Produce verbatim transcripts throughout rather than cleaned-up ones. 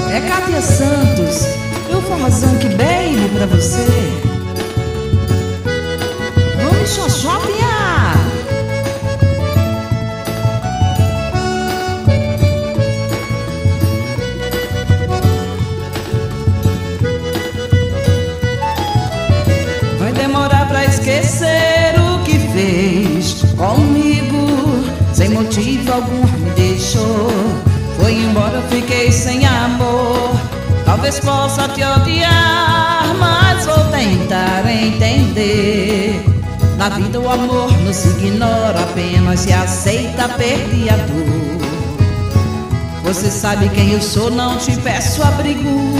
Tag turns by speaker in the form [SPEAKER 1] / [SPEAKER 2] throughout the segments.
[SPEAKER 1] É Kátia Santos, e o forrozão que baby pra você. Vamos xoxopear. Vai demorar pra esquecer o que fez comigo. Sem motivo algum me deixou. Foi embora, fiquei sem amor. Talvez possa te odiar, mas vou tentar entender. Na vida o amor não se ignora, apenas se aceita, perde a dor. Você sabe quem eu sou, não te peço abrigo.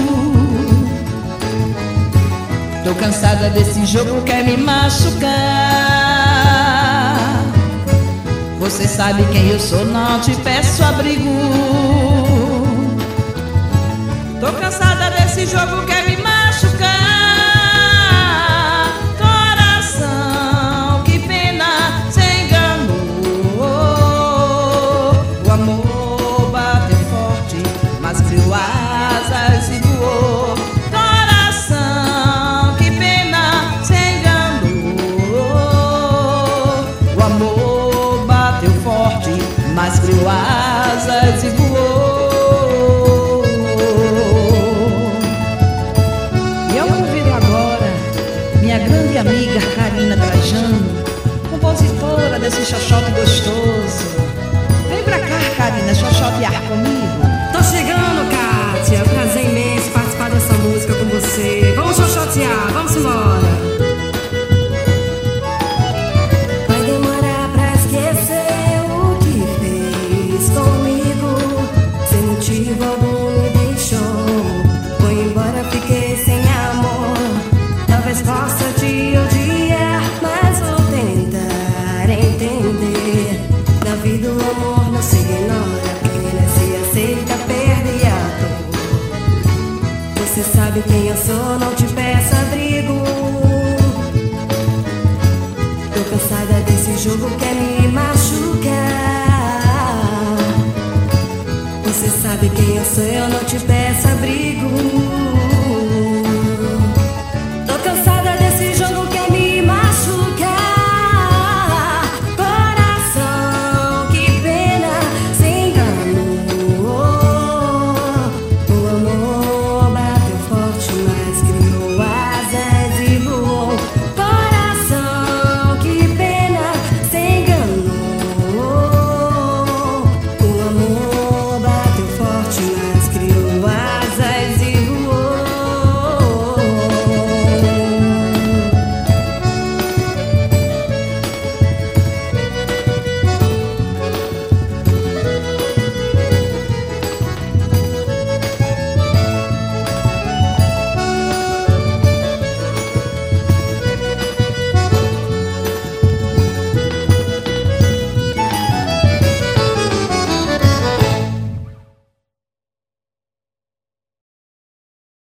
[SPEAKER 1] Tô cansada desse jogo, quer me machucar. Você sabe quem eu sou, não te peço abrigo. Tô cansada desse jogo, quer me machucar. Coração, que pena, se enganou. O amor bateu forte, mas criou asas e voou. Coração, que pena, se enganou. O amor bateu forte, mas criou asas e voou. Minha grande amiga Karina Trajano, compositora desse xoxote gostoso. Vem pra cá, Karina, xoxotear comigo.
[SPEAKER 2] Tô chegando, Kátia. Prazer imenso participar dessa música com você. Vamos xoxotear, vamos embora.
[SPEAKER 3] Vai demorar pra esquecer o que fez comigo. Sem motivo algum me deixou. Foi embora, fiquei sem amor. Talvez possa te odiar, mas vou tentar entender. Na vida o amor não se ignora, apenas se aceita, perde a dor. Você sabe quem eu sou, não te peço abrigo. Tô cansada desse jogo, quer me machucar. Você sabe quem eu sou, eu não te peço abrigo.